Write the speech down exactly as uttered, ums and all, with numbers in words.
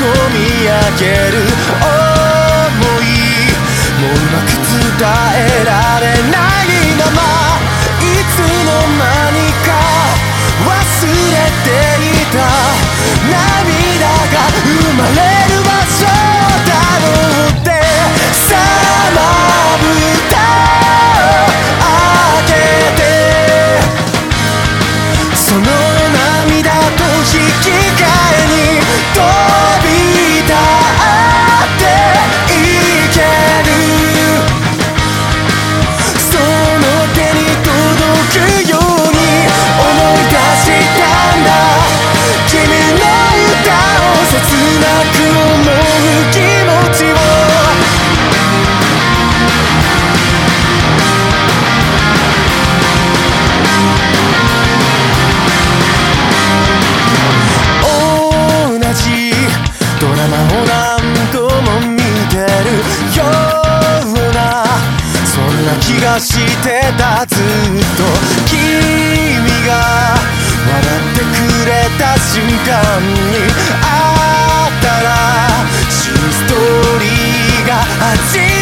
込み上げる想いもううまく伝えられないままいつの間にか忘れていた涙が生まれる場所だろうってさあまぶたを開けてその涙と引き換えに飛び立っていけるその手に届くように思い出したんだ君の歌を切なく思う気持ちを同じドラマを何度も見てるようなそんな気がしてたずっと君が笑ってくれた瞬間に新しいストーリーが始まる